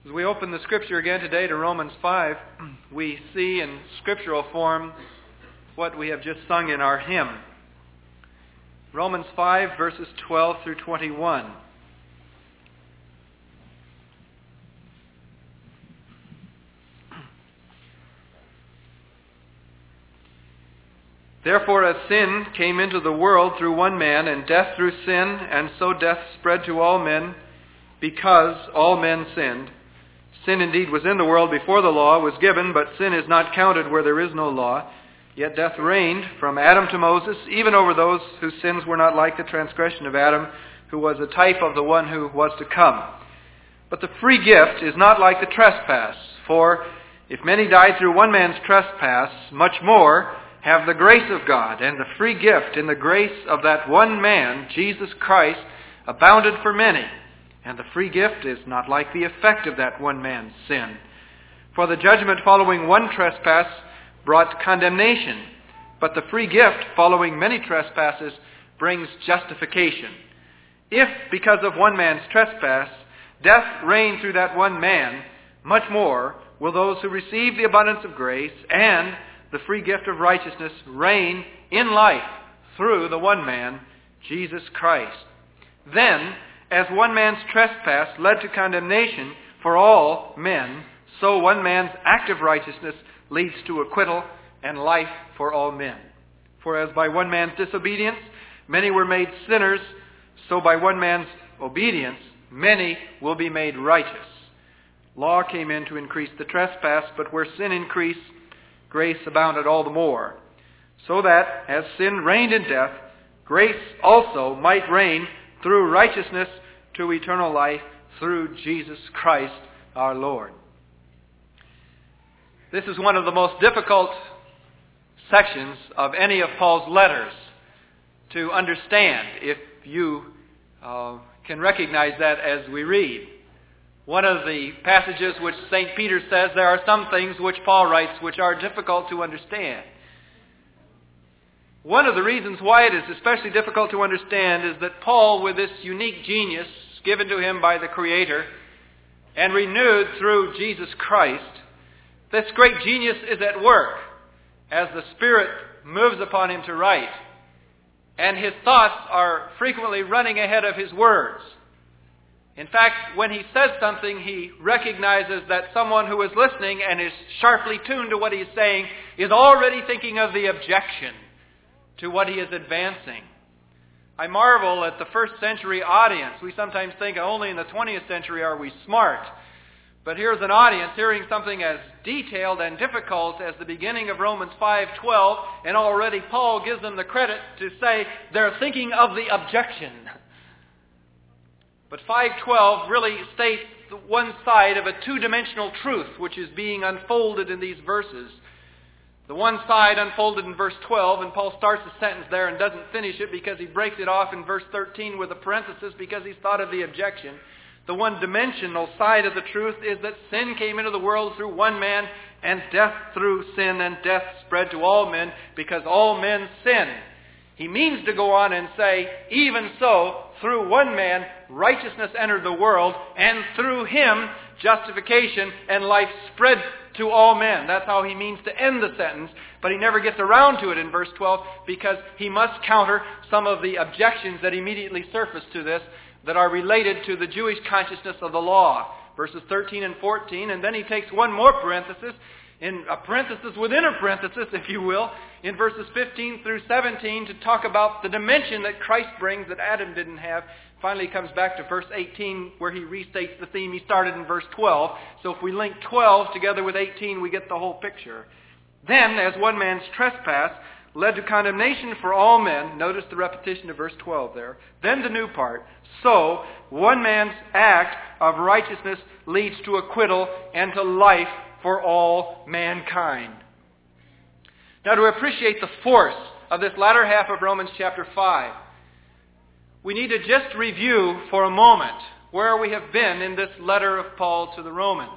As we open the Scripture again today to Romans 5, we see in scriptural form what we have just sung in our hymn. Romans 5, verses 12 through 21. Therefore, as sin came into the world through one man, and death through sin, and so death spread to all men, because all men sinned. Sin indeed was in the world before the law was given, but sin is not counted where there is no law. Yet death reigned from Adam to Moses, even over those whose sins were not like the transgression of Adam, who was a type of the one who was to come. But the free gift is not like the trespass, for if many died through one man's trespass, much more have the grace of God and the free gift in the grace of that one man, Jesus Christ, abounded for many. And the free gift is not like the effect of that one man's sin. For the judgment following one trespass brought condemnation, but the free gift following many trespasses brings justification. If, because of one man's trespass, death reigned through that one man, much more will those who receive the abundance of grace and the free gift of righteousness reign in life through the one man, Jesus Christ. Then, as one man's trespass led to condemnation for all men, so one man's act of righteousness leads to acquittal and life for all men. For as by one man's disobedience many were made sinners, so by one man's obedience many will be made righteous. Law came in to increase the trespass, but where sin increased, grace abounded all the more. So that, as sin reigned in death, grace also might reign through righteousness to eternal life through Jesus Christ our Lord. This is one of the most difficult sections of any of Paul's letters to understand, if you can recognize that as we read. One of the passages which St. Peter says there are some things which Paul writes which are difficult to understand. One of the reasons why it is especially difficult to understand is that Paul, with this unique genius given to him by the Creator and renewed through Jesus Christ, this great genius is at work as the Spirit moves upon him to write. And his thoughts are frequently running ahead of his words. In fact, when he says something, he recognizes that someone who is listening and is sharply tuned to what he is saying is already thinking of the objection to what he is advancing. I marvel at the first century audience. We sometimes think only in the 20th century are we smart. But here's an audience hearing something as detailed and difficult as the beginning of Romans 5:12, and already Paul gives them the credit to say they're thinking of the objection. But 5:12 really states one side of a two-dimensional truth which is being unfolded in these verses. The one side unfolded in verse 12, and Paul starts the sentence there and doesn't finish it because he breaks it off in verse 13 with a parenthesis because he's thought of the objection. The one-dimensional side of the truth is that sin came into the world through one man, and death through sin, and death spread to all men because all men sin. He means to go on and say, even so, through one man, righteousness entered the world, and through him, justification and life spread to all men. That's how he means to end the sentence, but he never gets around to it in verse 12 because he must counter some of the objections that immediately surface to this that are related to the Jewish consciousness of the law. Verses 13 and 14, and then he takes one more parenthesis, in a parenthesis within a parenthesis, if you will, in verses 15 through 17 to talk about the dimension that Christ brings that Adam didn't have. Finally he comes back to verse 18 where he restates the theme he started in verse 12. So if we link 12 together with 18, we get the whole picture. Then, as one man's trespass led to condemnation for all men, notice the repetition of verse 12 there, then the new part, so one man's act of righteousness leads to acquittal and to life for all mankind. Now, to appreciate the force of this latter half of Romans chapter 5, we need to just review for a moment where we have been in this letter of Paul to the Romans.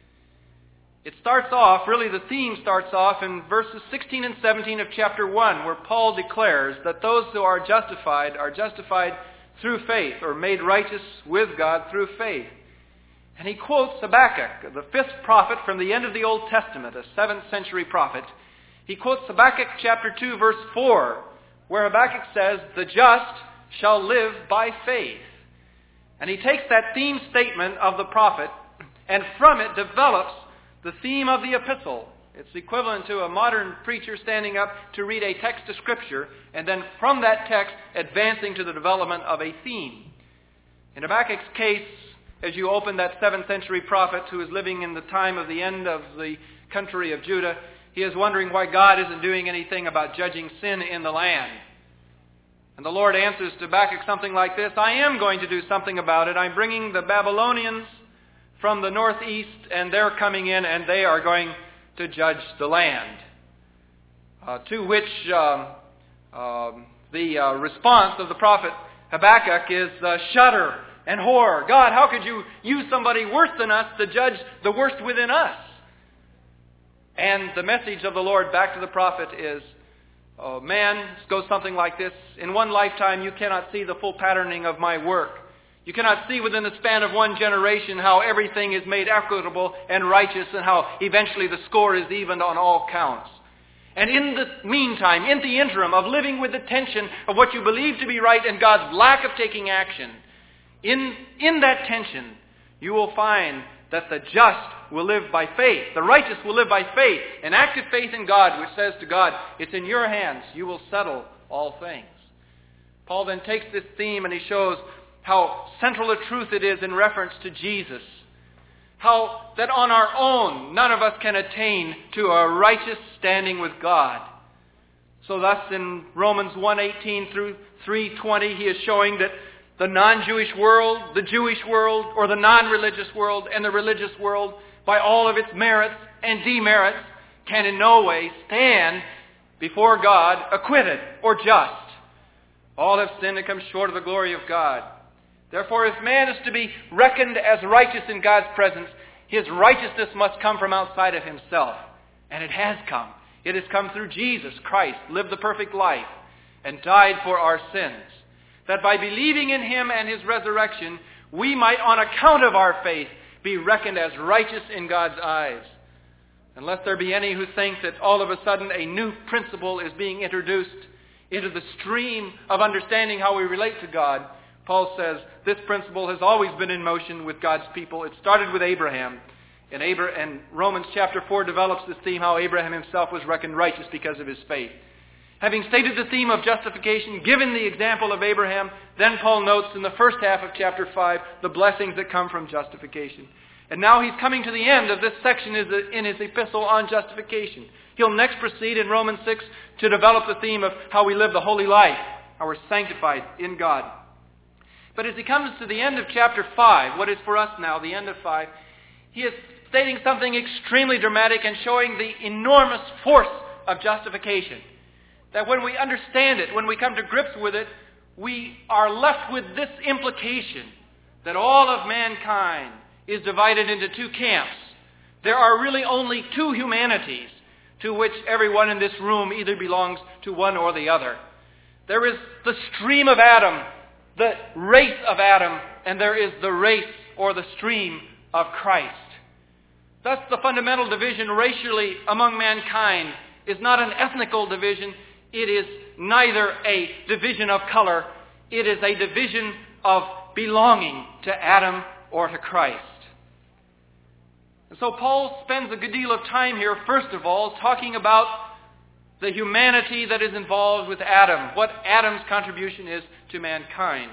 It starts off, really the theme starts off in verses 16 and 17 of chapter 1, where Paul declares that those who are justified through faith, or made righteous with God through faith. And he quotes Habakkuk, the 5th prophet from the end of the Old Testament, a 7th century prophet. He quotes Habakkuk chapter 2, verse 4, where Habakkuk says, "The just shall live by faith." And he takes that theme statement of the prophet, and from it develops the theme of the epistle. It's equivalent to a modern preacher standing up to read a text of Scripture, and then from that text advancing to the development of a theme. In Habakkuk's case, as you open that 7th century prophet who is living in the time of the end of the country of Judah, he is wondering why God isn't doing anything about judging sin in the land. And the Lord answers to Habakkuk something like this: "I am going to do something about it. I'm bringing the Babylonians from the northeast, and they're coming in, and they are going to judge the land." To which the response of the prophet Habakkuk is shudder and horror. God, how could you use somebody worse than us to judge the worst within us? And the message of the Lord back to the prophet is, man, goes something like this: "In one lifetime you cannot see the full patterning of my work. You cannot see within the span of one generation how everything is made equitable and righteous, and how eventually the score is evened on all counts. And in the meantime, in the interim of living with the tension of what you believe to be right and God's lack of taking action, in that tension, you will find that the just will live by faith. The righteous will live by faith, an active faith in God, which says to God, it's in your hands. You will settle all things." Paul then takes this theme and he shows how central a truth it is in reference to Jesus. How that on our own, none of us can attain to a righteous standing with God. So thus in Romans 1:18 through 3:20, he is showing that the non-Jewish world, the Jewish world, or the non-religious world, and the religious world, by all of its merits and demerits, can in no way stand before God acquitted or just. All have sinned and come short of the glory of God. Therefore, if man is to be reckoned as righteous in God's presence, his righteousness must come from outside of himself. And it has come. It has come through Jesus Christ, lived the perfect life, and died for our sins. That by believing in him and his resurrection, we might, on account of our faith, be reckoned as righteous in God's eyes. Unless there be any who think that all of a sudden a new principle is being introduced into the stream of understanding how we relate to God, Paul says this principle has always been in motion with God's people. It started with Abraham. And Romans chapter 4 develops this theme, how Abraham himself was reckoned righteous because of his faith. Having stated the theme of justification, given the example of Abraham, then Paul notes in the first half of chapter 5 the blessings that come from justification. And now he's coming to the end of this section in his epistle on justification. He'll next proceed in Romans 6 to develop the theme of how we live the holy life, how we're sanctified in God. But as he comes to the end of chapter 5, what is for us now the end of 5, he is stating something extremely dramatic and showing the enormous force of justification. That when we understand it, when we come to grips with it, we are left with this implication, that all of mankind is divided into two camps. There are really only two humanities to which everyone in this room either belongs to one or the other. There is the stream of Adam, the race of Adam, and there is the race or the stream of Christ. Thus the fundamental division racially among mankind is not an ethnical division. It is neither a division of color. It is a division of belonging to Adam or to Christ. And so Paul spends a good deal of time here, first of all, talking about the humanity that is involved with Adam, what Adam's contribution is to mankind.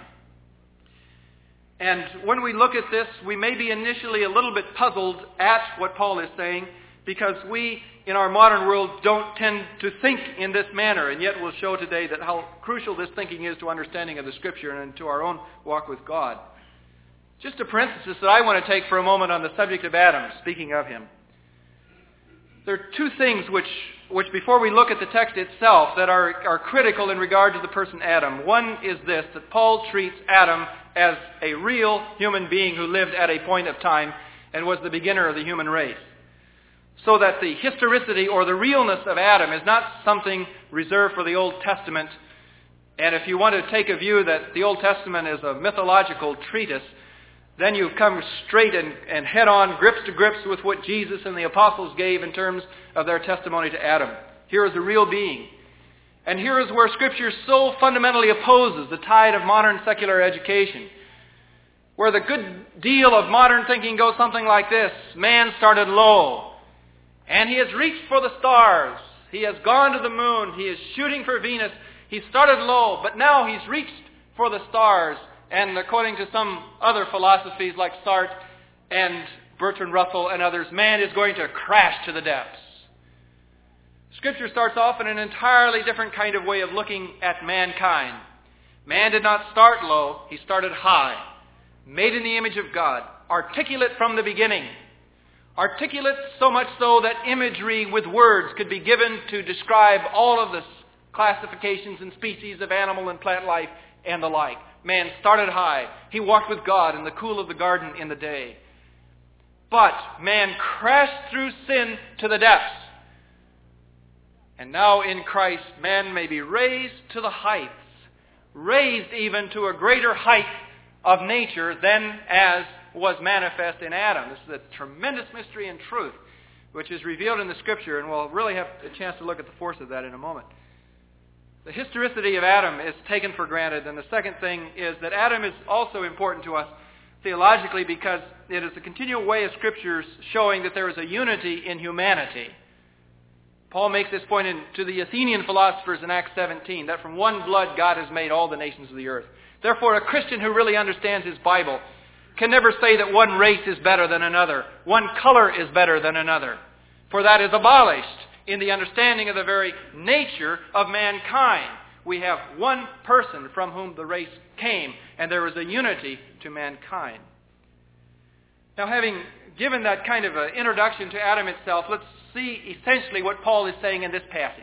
And when we look at this, we may be initially a little bit puzzled at what Paul is saying, because we, in our modern world, don't tend to think in this manner. And yet we'll show today that how crucial this thinking is to understanding of the Scripture and to our own walk with God. Just a parenthesis that I want to take for a moment on the subject of Adam, speaking of him. There are two things which before we look at the text itself, that are critical in regard to the person Adam. One is this, that Paul treats Adam as a real human being who lived at a point of time and was the beginner of the human race. So that the historicity or the realness of Adam is not something reserved for the Old Testament. And if you want to take a view that the Old Testament is a mythological treatise, then you come straight and head-on, grips to grips with what Jesus and the apostles gave in terms of their testimony to Adam. Here is a real being. And here is where Scripture so fundamentally opposes the tide of modern secular education, where the good deal of modern thinking goes something like this: man started low, and he has reached for the stars. He has gone to the moon. He is shooting for Venus. He started low, but now he's reached for the stars. And according to some other philosophies like Sartre and Bertrand Russell and others, man is going to crash to the depths. Scripture starts off in an entirely different kind of way of looking at mankind. Man did not start low, he started high, made in the image of God, articulate from the beginning. Articulate so much so that imagery with words could be given to describe all of the classifications and species of animal and plant life and the like. Man started high. He walked with God in the cool of the garden in the day. But man crashed through sin to the depths. And now in Christ, man may be raised to the heights, raised even to a greater height of nature than as was manifest in Adam. This is a tremendous mystery and truth which is revealed in the Scripture, and we'll really have a chance to look at the force of that in a moment. The historicity of Adam is taken for granted, and the second thing is that Adam is also important to us theologically because it is a continual way of Scriptures showing that there is a unity in humanity. Paul makes this point to the Athenian philosophers in Acts 17, that from one blood God has made all the nations of the earth. Therefore, a Christian who really understands his Bible can never say that one race is better than another, one color is better than another, for that is abolished in the understanding of the very nature of mankind. We have one person from whom the race came, and there is a unity to mankind. Now, having given that kind of an introduction to Adam itself, let's see essentially what Paul is saying in this passage.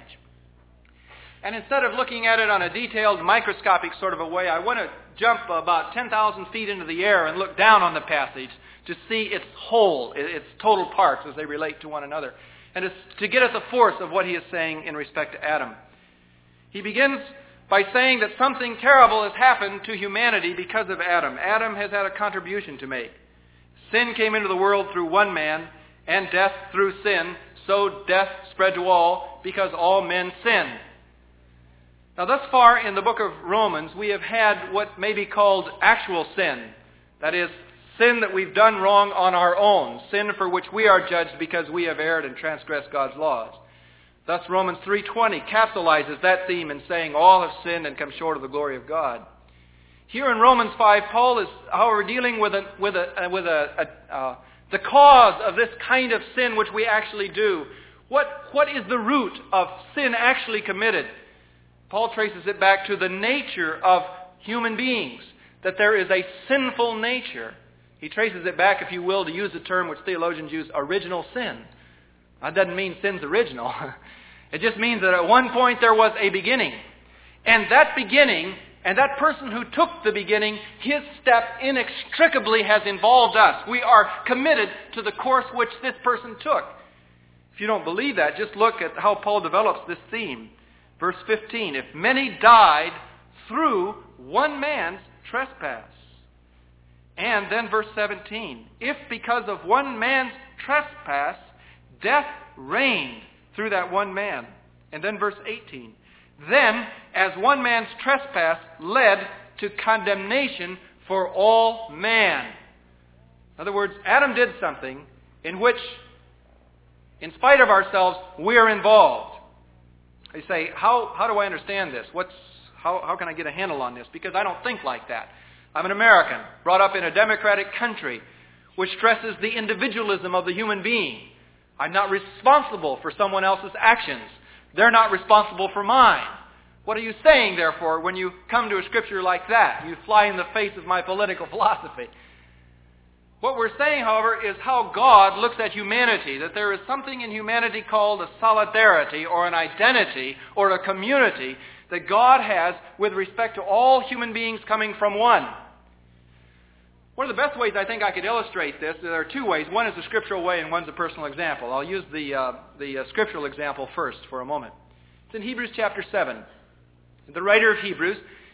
And instead of looking at it on a detailed, microscopic sort of a way, I want to jump about 10,000 feet into the air and look down on the passage to see its whole, its total parts as they relate to one another, and to get at the force of what he is saying in respect to Adam. He begins by saying that something terrible has happened to humanity because of Adam. Adam has had a contribution to make. Sin came into the world through one man, and death through sin, so death spread to all because all men sinned. Now, thus far in the book of Romans, we have had what may be called actual sin. That is, sin that we've done wrong on our own, sin for which we are judged because we have erred and transgressed God's laws. Thus, Romans 3:20 capsulizes that theme in saying all have sinned and come short of the glory of God. Here in Romans 5, Paul is, however, dealing with the cause of this kind of sin which we actually do. What is the root of sin actually committed? Paul traces it back to the nature of human beings, that there is a sinful nature. He traces it back, if you will, to use the term which theologians use, original sin. That doesn't mean sin's original. It just means that at one point there was a beginning. And that beginning, and that person who took the beginning, his step inextricably has involved us. We are committed to the course which this person took. If you don't believe that, just look at how Paul develops this theme. Verse 15, if many died through one man's trespass. And then verse 17, if because of one man's trespass, death reigned through that one man. And then verse 18, then as one man's trespass led to condemnation for all man. In other words, Adam did something in which, in spite of ourselves, we are involved. They say, how do I understand this? How can I get a handle on this? Because I don't think like that. I'm an American, brought up in a democratic country, which stresses the individualism of the human being. I'm not responsible for someone else's actions. They're not responsible for mine. What are you saying, therefore, when you come to a scripture like that? You fly in the face of my political philosophy. What we're saying, however, is how God looks at humanity, that there is something in humanity called a solidarity or an identity or a community that God has with respect to all human beings coming from one. One of the best ways I think I could illustrate this, there are two ways. One is a scriptural way and one's a personal example. I'll use the scriptural example first for a moment. It's in Hebrews chapter 7. The writer of Hebrews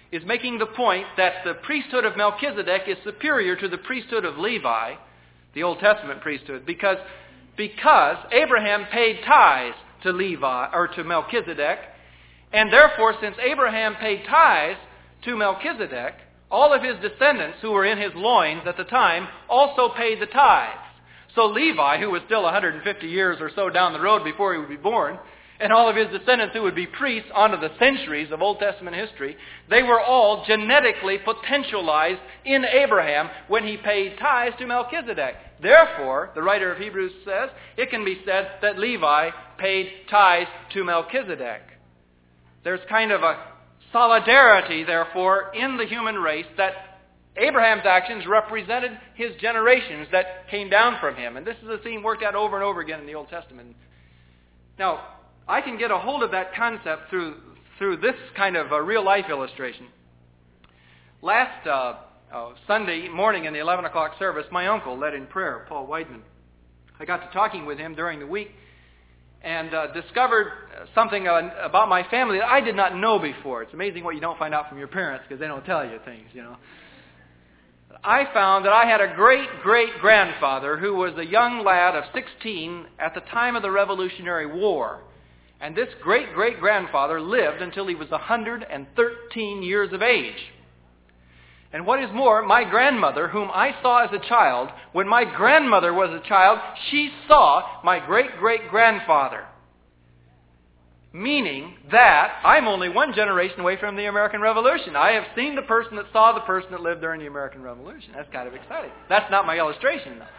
is making the point that the priesthood of Melchizedek is superior to the priesthood of Levi, the Old Testament priesthood, because Abraham paid tithes to Levi or to Melchizedek, and therefore, since Abraham paid tithes to Melchizedek, all of his descendants who were in his loins at the time also paid the tithes. So Levi, who was still 150 years or so down the road before he would be born, and all of his descendants who would be priests onto the centuries of Old Testament history, they were all genetically potentialized in Abraham when he paid tithes to Melchizedek. Therefore, the writer of Hebrews says, it can be said that Levi paid tithes to Melchizedek. There's kind of a solidarity, therefore, in the human race that Abraham's actions represented his generations that came down from him. And this is a theme worked out over and over again in the Old Testament. Now, I can get a hold of that concept through this kind of a real-life illustration. Last Sunday morning in the 11 o'clock service, my uncle led in prayer, Paul Weidman. I got to talking with him during the week and discovered something about my family that I did not know before. It's amazing what you don't find out from your parents because they don't tell you things, you know. I found that I had a great-great-grandfather who was a young lad of 16 at the time of the Revolutionary War. And this great-great-grandfather lived until he was 113 years of age. And what is more, my grandmother, whom I saw as a child, when my grandmother was a child, she saw my great-great-grandfather. Meaning that I'm only one generation away from the American Revolution. I have seen the person that saw the person that lived during the American Revolution. That's kind of exciting. That's not my illustration, though.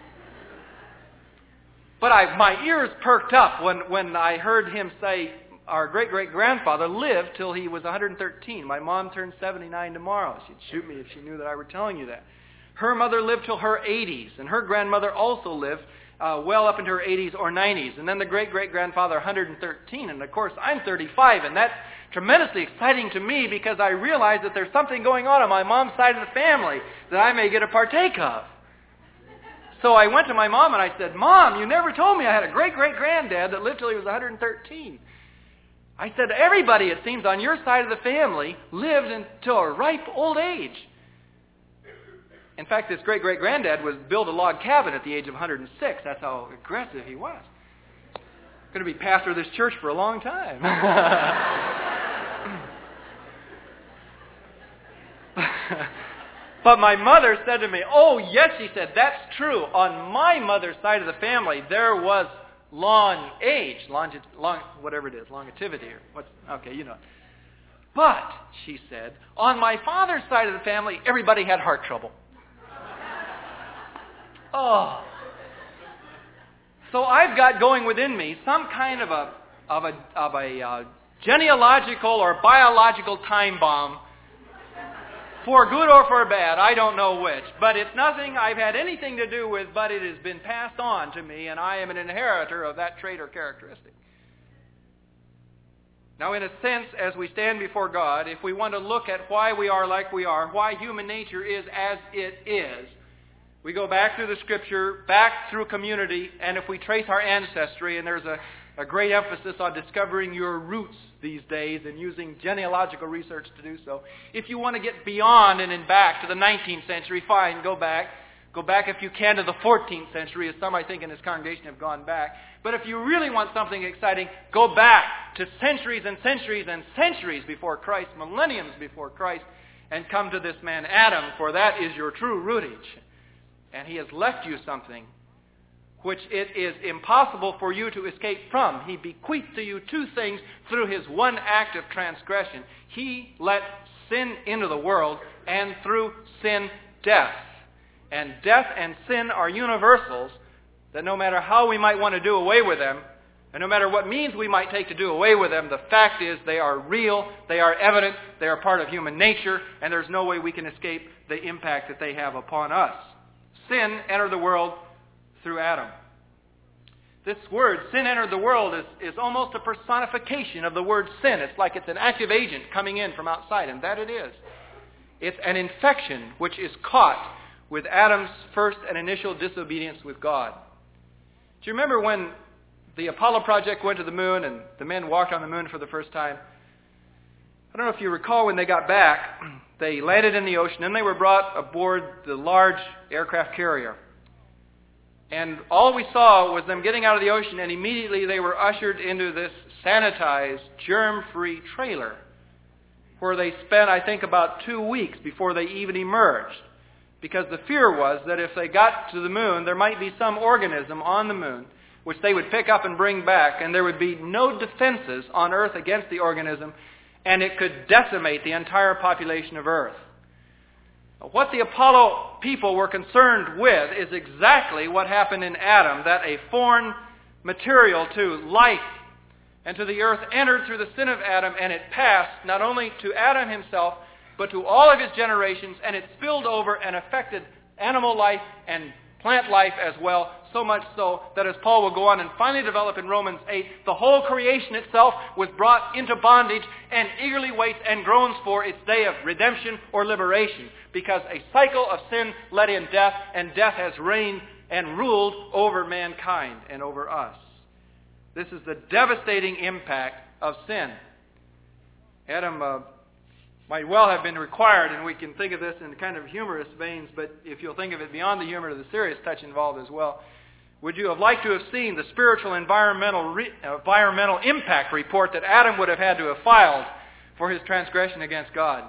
But my ears perked up when I heard him say, our great-great-grandfather lived till he was 113. My mom turned 79 tomorrow. She'd shoot me if she knew that I were telling you that. Her mother lived till her 80s, and her grandmother also lived well up into her 80s or 90s. And then the great-great-grandfather, 113. And of course, I'm 35, and that's tremendously exciting to me because I realize that there's something going on my mom's side of the family that I may get a partake of. So I went to my mom and I said, Mom, you never told me I had a great-great-granddad that lived till he was 113. I said, everybody, it seems, on your side of the family lived until a ripe old age. In fact, this great-great-granddad was built a log cabin at the age of 106. That's how aggressive he was. Going to be pastor of this church for a long time. But my mother said to me, oh, yes, she said, that's true. On my mother's side of the family, there was long age, whatever it is, longevity. Okay, you know. But, she said, on my father's side of the family, everybody had heart trouble. Oh. So I've got going within me some kind of a genealogical or biological time bomb. For good or for bad, I don't know which. But it's nothing I've had anything to do with, but it has been passed on to me, and I am an inheritor of that trait or characteristic. Now, in a sense, as we stand before God, if we want to look at why we are like we are, why human nature is as it is, we go back through the Scripture, back through community, and if we trace our ancestry, and there's a great emphasis on discovering your roots these days and using genealogical research to do so. If you want to get beyond and then back to the 19th century, fine, go back. Go back if you can to the 14th century, as some I think in this congregation have gone back. But if you really want something exciting, go back to centuries and centuries and centuries before Christ, millenniums before Christ, and come to this man Adam, for that is your true rootage. And he has left you something which it is impossible for you to escape from. He bequeathed to you two things through his one act of transgression. He let sin into the world, and through sin, death. And death and sin are universals, that no matter how we might want to do away with them, and no matter what means we might take to do away with them, the fact is they are real, they are evident, they are part of human nature, and there's no way we can escape the impact that they have upon us. Sin entered the world through Adam. This word, sin entered the world, is almost a personification of the word sin. It's like it's an active agent coming in from outside, and that it is. It's an infection which is caught with Adam's first and initial disobedience with God. Do you remember when the Apollo project went to the moon and the men walked on the moon for the first time? I don't know if you recall when they got back, they landed in the ocean and they were brought aboard the large aircraft carrier. And all we saw was them getting out of the ocean, and immediately they were ushered into this sanitized, germ-free trailer where they spent, I think, about 2 weeks before they even emerged. Because the fear was that if they got to the moon, there might be some organism on the moon which they would pick up and bring back, and there would be no defenses on Earth against the organism, and it could decimate the entire population of Earth. What the Apollo people were concerned with is exactly what happened in Adam, that a foreign material to life and to the earth entered through the sin of Adam, and it passed not only to Adam himself, but to all of his generations, and it spilled over and affected animal life and plant life as well, so much so that, as Paul will go on and finally develop in Romans 8, the whole creation itself was brought into bondage and eagerly waits and groans for its day of redemption or liberation, because a cycle of sin led in death, and death has reigned and ruled over mankind and over us. This is the devastating impact of sin. Adam might well have been required, and we can think of this in kind of humorous veins, but if you'll think of it beyond the humor, the serious touch involved as well. Would you have liked to have seen the spiritual environmental impact report that Adam would have had to have filed for his transgression against God?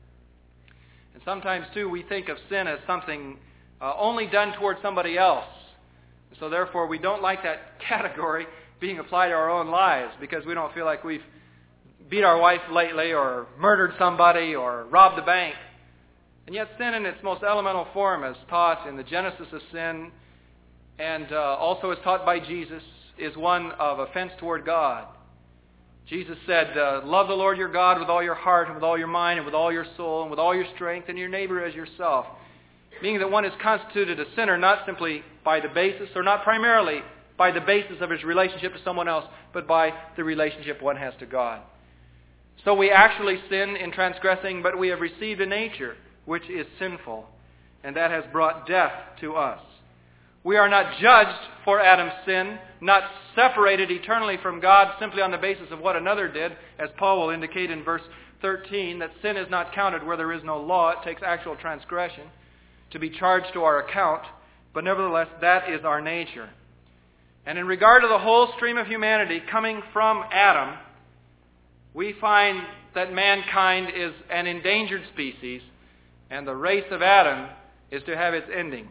And sometimes, too, we think of sin as something only done towards somebody else. So therefore, we don't like that category being applied to our own lives, because we don't feel like we've beat our wife lately, or murdered somebody, or robbed a bank. And yet sin in its most elemental form, as taught in the Genesis of sin, and also as taught by Jesus, is one of offense toward God. Jesus said, love the Lord your God with all your heart, and with all your mind, and with all your soul, and with all your strength, and your neighbor as yourself. Meaning that one is constituted a sinner not simply by the basis, or not primarily by the basis of his relationship to someone else, but by the relationship one has to God. So we actually sin in transgressing, but we have received a nature which is sinful, and that has brought death to us. We are not judged for Adam's sin, not separated eternally from God simply on the basis of what another did, as Paul will indicate in verse 13, that sin is not counted where there is no law. It takes actual transgression to be charged to our account, but nevertheless, that is our nature. And in regard to the whole stream of humanity coming from Adam, we find that mankind is an endangered species, and the race of Adam is to have its ending.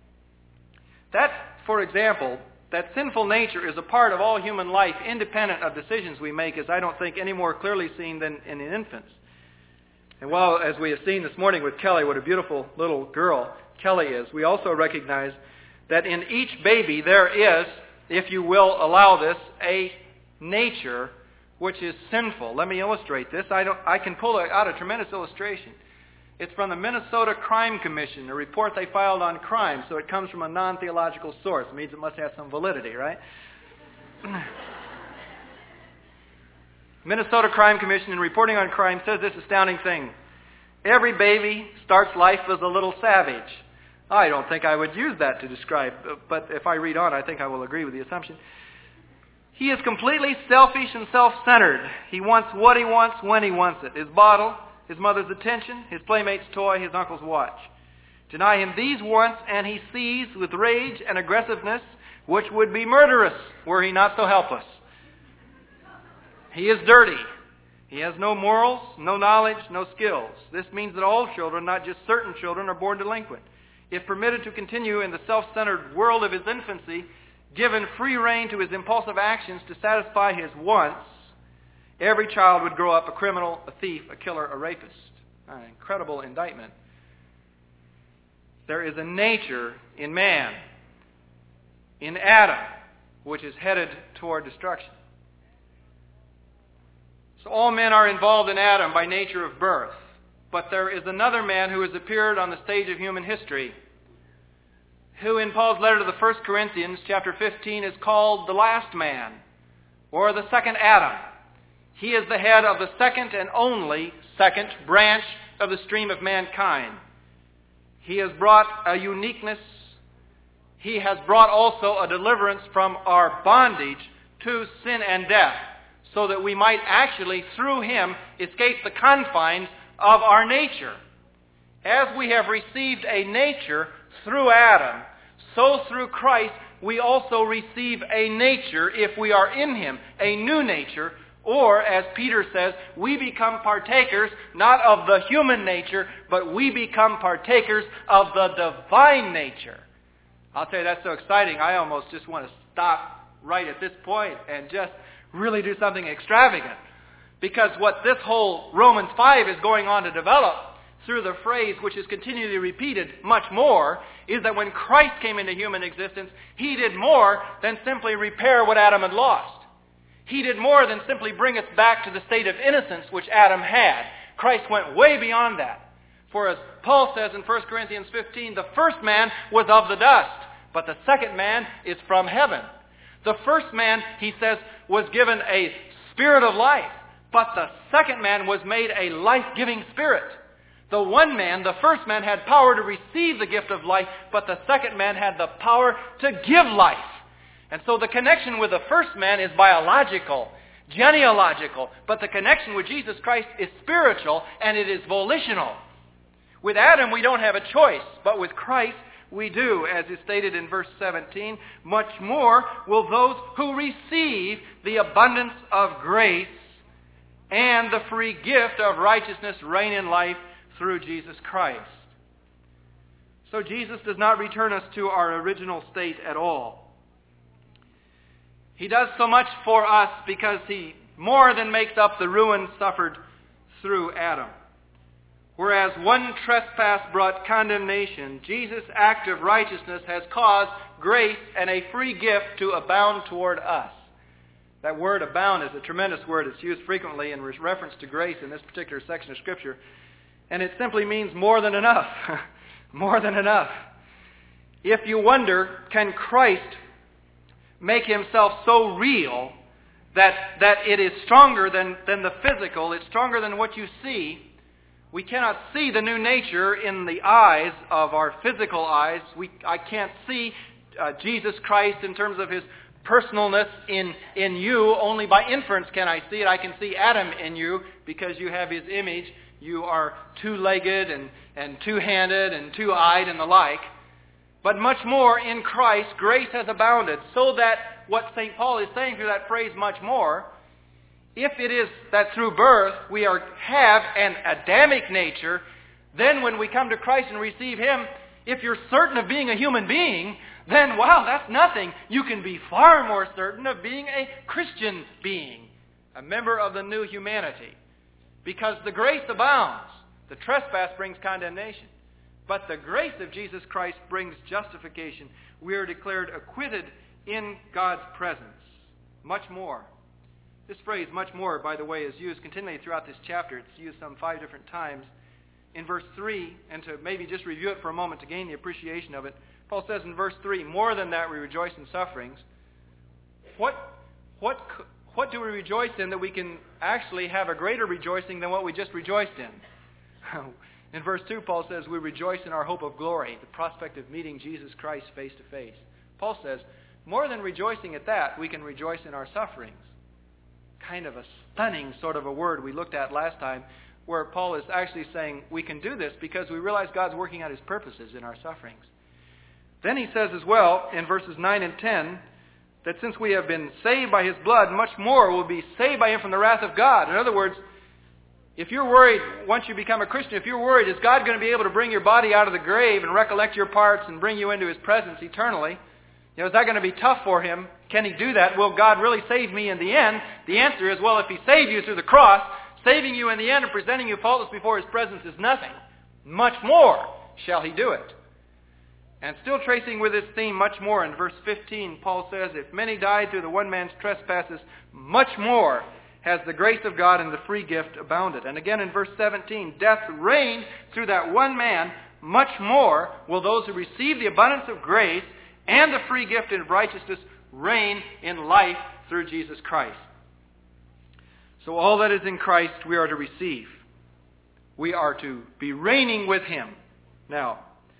That, for example, that sinful nature is a part of all human life, independent of decisions we make, is, I don't think, any more clearly seen than in infants. And while, as we have seen this morning with Kelly, what a beautiful little girl Kelly is, we also recognize that in each baby there is, if you will allow this, a nature which is sinful. Let me illustrate this. I can pull out a tremendous illustration. It's from the Minnesota Crime Commission, a report they filed on crime, so it comes from a non-theological source. It means it must have some validity, right? Minnesota Crime Commission, in reporting on crime, says this astounding thing. Every baby starts life as a little savage. I don't think I would use that to describe, but if I read on, I think I will agree with the assumption. He is completely selfish and self-centered. He wants what he wants when he wants it. His bottle, his mother's attention, his playmate's toy, his uncle's watch. Deny him these wants, and he seized with rage and aggressiveness, which would be murderous were he not so helpless. He is dirty. He has no morals, no knowledge, no skills. This means that all children, not just certain children, are born delinquent. If permitted to continue in the self-centered world of his infancy, given free rein to his impulsive actions to satisfy his wants, every child would grow up a criminal, a thief, a killer, a rapist. An incredible indictment. There is a nature in man, in Adam, which is headed toward destruction. So all men are involved in Adam by nature of birth. But there is another man who has appeared on the stage of human history, who in Paul's letter to the 1 Corinthians, chapter 15, is called the last man, or the second Adam. He is the head of the second and only second branch of the stream of mankind. He has brought a uniqueness. He has brought also a deliverance from our bondage to sin and death, so that we might actually, through him, escape the confines of our nature. As we have received a nature through Adam, so through Christ we also receive a nature, if we are in him, a new nature, or, as Peter says, we become partakers not of the human nature, but we become partakers of the divine nature. I'll tell you, that's so exciting, I almost just want to stop right at this point and just really do something extravagant. Because what this whole Romans 5 is going on to develop through the phrase which is continually repeated much more, is that when Christ came into human existence, he did more than simply repair what Adam had lost. He did more than simply bring us back to the state of innocence which Adam had. Christ went way beyond that. For as Paul says in 1 Corinthians 15, the first man was of the dust, but the second man is from heaven. The first man, he says, was given a spirit of life, but the second man was made a life-giving spirit. The one man, the first man, had power to receive the gift of life, but the second man had the power to give life. And so the connection with the first man is biological, genealogical, but the connection with Jesus Christ is spiritual and it is volitional. With Adam we don't have a choice, but with Christ we do, as is stated in verse 17. Much more will those who receive the abundance of grace and the free gift of righteousness reign in life through Jesus Christ. So Jesus does not return us to our original state at all. He does so much for us because he more than makes up the ruin suffered through Adam. Whereas one trespass brought condemnation, Jesus' act of righteousness has caused grace and a free gift to abound toward us. That word abound is a tremendous word. It's used frequently in reference to grace in this particular section of Scripture. And it simply means more than enough. More than enough. If you wonder, can Christ make himself so real that it is stronger than the physical, it's stronger than what you see? We cannot see the new nature in the eyes of our physical eyes. I can't see Jesus Christ in terms of his personalness in you. Only by inference can I see it. I can see Adam in you because you have his image. You are two-legged and two-handed and two-eyed and the like. But much more in Christ, grace has abounded, so that what St. Paul is saying through that phrase, much more, if it is that through birth we have an Adamic nature, then when we come to Christ and receive him, if you're certain of being a human being, then wow, that's nothing. You can be far more certain of being a Christian being, a member of the new humanity. Because the grace abounds. The trespass brings condemnation. But the grace of Jesus Christ brings justification. We are declared acquitted in God's presence. Much more. This phrase, much more, by the way, is used continually throughout this chapter. It's used some 5 different times. In verse 3, and to maybe just review it for a moment to gain the appreciation of it, Paul says in verse 3, more than that we rejoice in sufferings. What do we rejoice in that we can actually have a greater rejoicing than what we just rejoiced in? In verse 2, Paul says, we rejoice in our hope of glory, the prospect of meeting Jesus Christ face to face. Paul says, more than rejoicing at that, we can rejoice in our sufferings. Kind of a stunning sort of a word we looked at last time, where Paul is actually saying we can do this because we realize God's working out his purposes in our sufferings. Then he says as well, in verses 9 and 10, that since we have been saved by his blood, much more will be saved by him from the wrath of God. In other words, if you're worried, once you become a Christian, if you're worried, is God going to be able to bring your body out of the grave and recollect your parts and bring you into his presence eternally? Is that going to be tough for him? Can he do that? Will God really save me in the end? The answer is, well, if he saved you through the cross, saving you in the end and presenting you faultless before his presence is nothing. Much more shall he do it. And still tracing with this theme much more, in verse 15, Paul says, if many died through the one man's trespasses, much more has the grace of God and the free gift abounded. And again in verse 17, death reigned through that one man, much more will those who receive the abundance of grace and the free gift of righteousness reign in life through Jesus Christ. So all that is in Christ we are to receive. We are to be reigning with him. Now,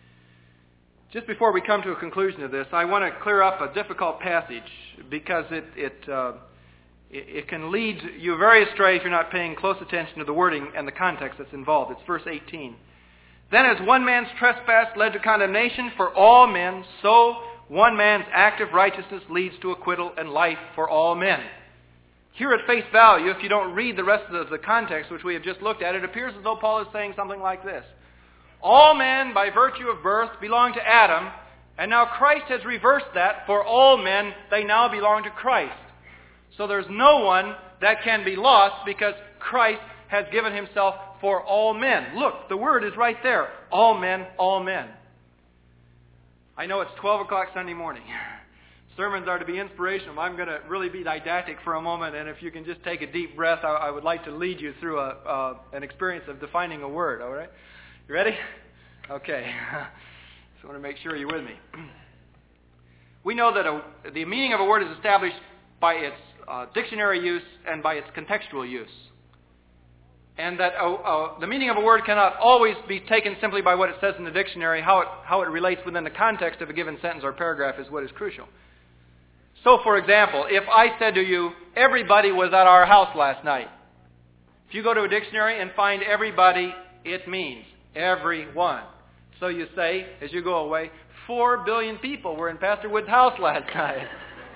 just before we come to a conclusion of this, I want to clear up a difficult passage because it it can lead you very astray if you're not paying close attention to the wording and the context that's involved. It's verse 18. Then as one man's trespass led to condemnation for all men, so one man's act of righteousness leads to acquittal and life for all men. Here at face value, if you don't read the rest of the context which we have just looked at, it appears as though Paul is saying something like this. All men, by virtue of birth, belong to Adam, and now Christ has reversed that. For all men, they now belong to Christ. So there's no one that can be lost because Christ has given himself for all men. Look, the word is right there. All men, all men. I know it's 12 o'clock Sunday morning. Sermons are to be inspirational. I'm going to really be didactic for a moment, and if you can just take a deep breath, I would like to lead you through an experience of defining a word, all right? You ready? Okay. Just want to make sure you're with me. We know that the meaning of a word is established by its dictionary use and by its contextual use. And that the meaning of a word cannot always be taken simply by what it says in the dictionary. How it relates within the context of a given sentence or paragraph is what is crucial. So, for example, if I said to you, everybody was at our house last night. If you go to a dictionary and find everybody, it means everyone. So you say, as you go away, 4 billion people were in Pastor Wood's house last night.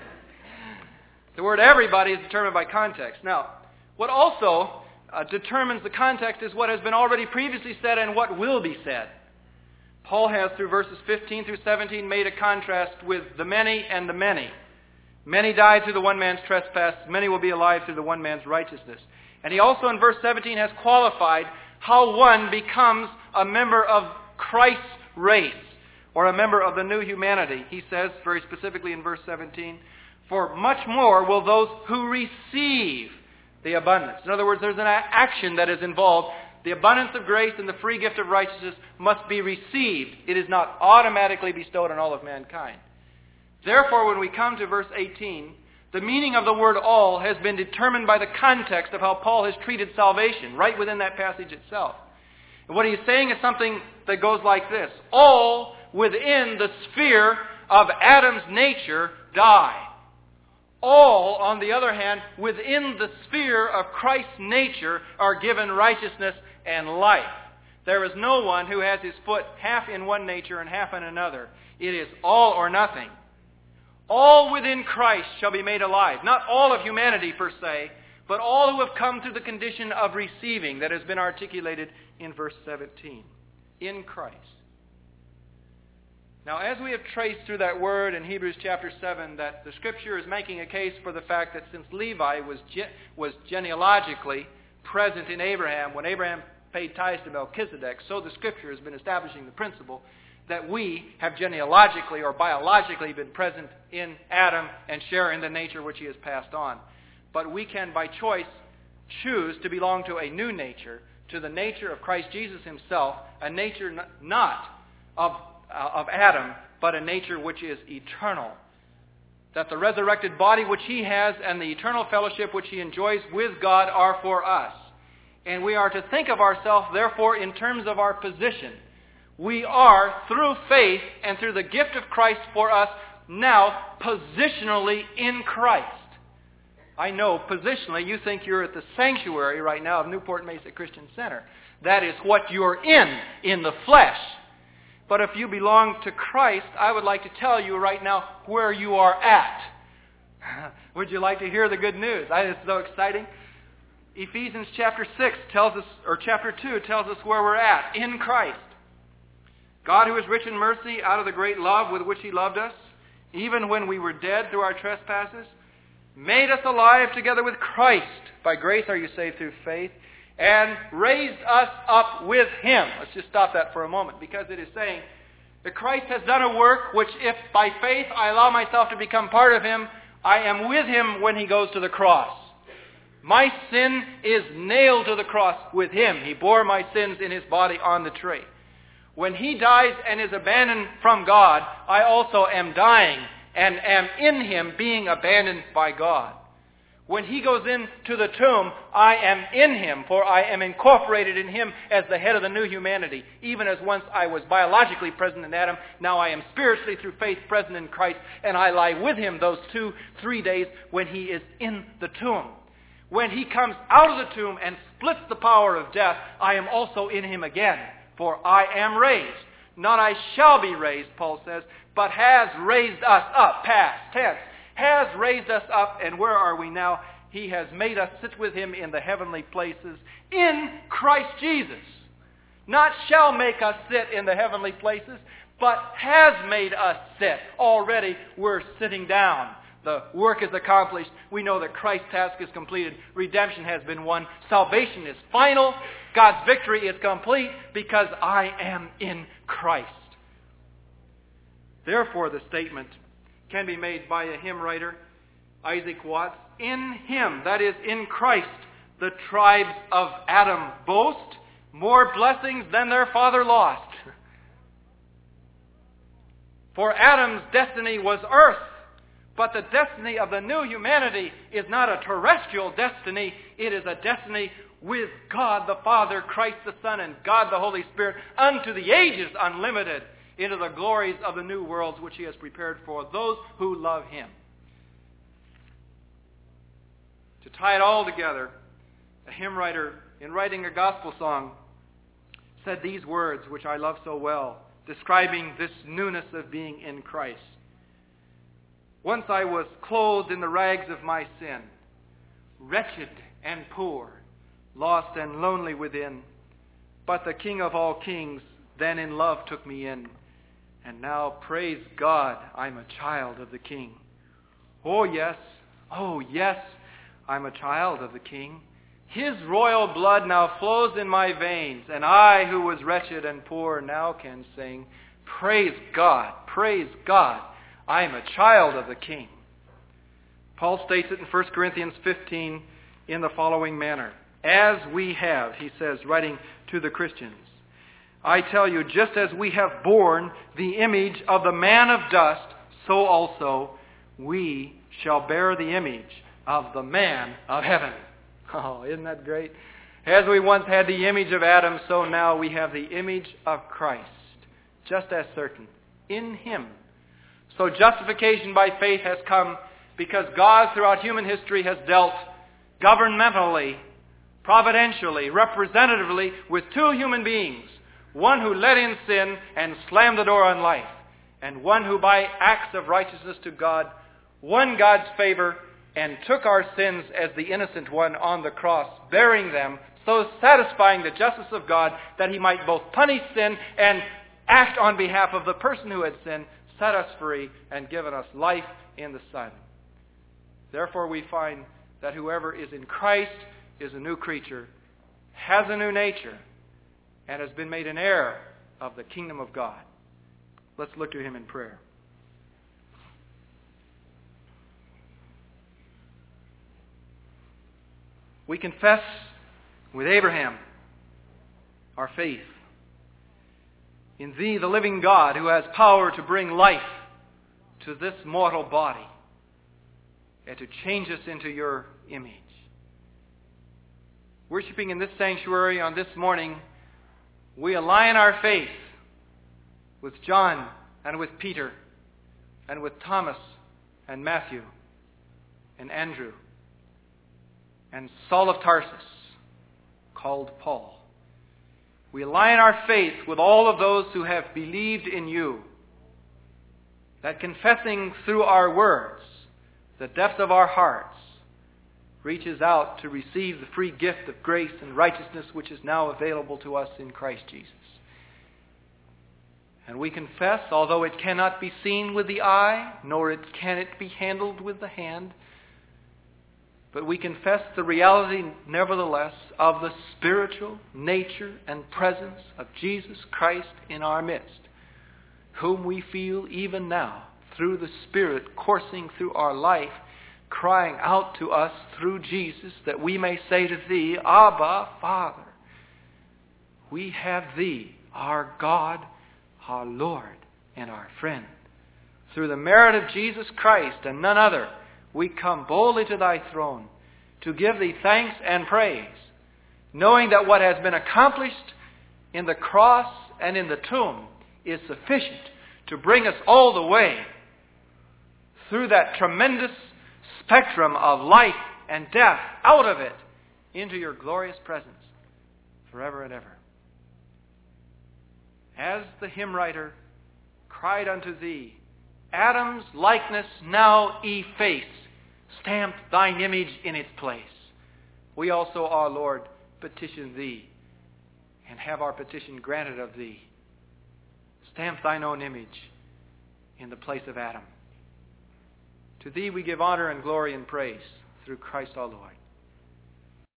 The word everybody is determined by context. Now, what also determines the context is what has been already previously said and what will be said. Paul has, through verses 15 through 17, made a contrast with the many and the many. Many died through the one man's trespass. Many will be alive through the one man's righteousness. And he also, in verse 17, has qualified how one becomes a member of Christ's race, or a member of the new humanity. He says, very specifically in verse 17, for much more will those who receive the abundance. In other words, there's an action that is involved. The abundance of grace and the free gift of righteousness must be received. It is not automatically bestowed on all of mankind. Therefore, when we come to verse 18, the meaning of the word all has been determined by the context of how Paul has treated salvation, right within that passage itself. And what he's saying is something that goes like this. All within the sphere of Adam's nature die. All, on the other hand, within the sphere of Christ's nature are given righteousness and life. There is no one who has his foot half in one nature and half in another. It is all or nothing. All within Christ shall be made alive. Not all of humanity per se, but all who have come to the condition of receiving that has been articulated in verse 17. In Christ. Now, as we have traced through that word in Hebrews chapter 7, that the Scripture is making a case for the fact that since Levi was genealogically present in Abraham, when Abraham paid tithes to Melchizedek, so the Scripture has been establishing the principle that we have genealogically or biologically been present in Adam and share in the nature which he has passed on. But we can, by choice, choose to belong to a new nature, to the nature of Christ Jesus himself, a nature not of Adam, but a nature which is eternal. That the resurrected body which he has and the eternal fellowship which he enjoys with God are for us. And we are to think of ourselves, therefore, in terms of our position. We are, through faith and through the gift of Christ for us, now positionally in Christ. I know positionally you think you're at the sanctuary right now of Newport Mesa Christian Center. That is what you're in the flesh. But if you belong to Christ, I would like to tell you right now where you are at. Would you like to hear the good news? It's so exciting. Ephesians chapter 6 tells us, or chapter 2 tells us where we're at, in Christ. God, who is rich in mercy, out of the great love with which he loved us, even when we were dead through our trespasses, made us alive together with Christ. By grace are you saved through faith, and raised us up with him. Let's just stop that for a moment, because it is saying that Christ has done a work which, if by faith I allow myself to become part of him, I am with him when he goes to the cross. My sin is nailed to the cross with him. He bore my sins in his body on the tree. When he dies and is abandoned from God, I also am dying and am in him being abandoned by God. When he goes into the tomb, I am in him, for I am incorporated in him as the head of the new humanity. Even as once I was biologically present in Adam, now I am spiritually through faith present in Christ, and I lie with him those 2-3 days when he is in the tomb. When he comes out of the tomb and splits the power of death, I am also in him again, for I am raised. Not I shall be raised, Paul says, but has raised us up, past tense. Has raised us up, and where are we now? He has made us sit with him in the heavenly places in Christ Jesus. Not shall make us sit in the heavenly places, but has made us sit. Already we're sitting down. The work is accomplished. We know that Christ's task is completed. Redemption has been won. Salvation is final. God's victory is complete because I am in Christ. Therefore, the statement can be made by a hymn writer, Isaac Watts. In him, that is, in Christ, the tribes of Adam boast more blessings than their father lost. For Adam's destiny was earth, but the destiny of the new humanity is not a terrestrial destiny. It is a destiny with God the Father, Christ the Son, and God the Holy Spirit, unto the ages unlimited, into the glories of the new worlds which he has prepared for those who love him. To tie it all together, a hymn writer, in writing a gospel song, said these words, which I love so well, describing this newness of being in Christ. Once I was clothed in the rags of my sin, wretched and poor, lost and lonely within, but the King of all kings then in love took me in. And now, praise God, I'm a child of the King. Oh yes, I'm a child of the King. His royal blood now flows in my veins, and I, who was wretched and poor, now can sing, praise God, I'm a child of the King. Paul states it in 1 Corinthians 15 in the following manner. As we have, he says, writing to the Christians, I tell you, just as we have borne the image of the man of dust, so also we shall bear the image of the man of heaven. Oh, isn't that great? As we once had the image of Adam, so now we have the image of Christ, just as certain, in him. So justification by faith has come because God throughout human history has dealt governmentally, providentially, representatively with two human beings. One who let in sin and slammed the door on life, and one who by acts of righteousness to God won God's favor and took our sins as the innocent one on the cross, bearing them, so satisfying the justice of God that he might both punish sin and act on behalf of the person who had sinned, set us free, and given us life in the Son. Therefore we find that whoever is in Christ is a new creature, has a new nature, and has been made an heir of the kingdom of God. Let's look to him in prayer. We confess with Abraham our faith in thee, the living God, who has power to bring life to this mortal body and to change us into your image. Worshipping in this sanctuary on this morning, we align our faith with John and with Peter and with Thomas and Matthew and Andrew and Saul of Tarsus, called Paul. We align our faith with all of those who have believed in you, that confessing through our words the depth of our hearts reaches out to receive the free gift of grace and righteousness which is now available to us in Christ Jesus. And we confess, although it cannot be seen with the eye, nor can it be handled with the hand, but we confess the reality, nevertheless, of the spiritual nature and presence of Jesus Christ in our midst, whom we feel even now, through the Spirit coursing through our life, crying out to us through Jesus, that we may say to thee, Abba, Father. We have thee, our God, our Lord, and our friend. Through the merit of Jesus Christ and none other, we come boldly to thy throne, to give thee thanks and praise, knowing that what has been accomplished in the cross and in the tomb is sufficient to bring us all the way through that tremendous spectrum of life and death, out of it, into your glorious presence forever and ever. As the hymn writer cried unto thee, Adam's likeness now efface, stamp thine image in its place. We also, our Lord, petition thee, and have our petition granted of thee. Stamp thine own image in the place of Adam. To thee we give honor and glory and praise through Christ our Lord.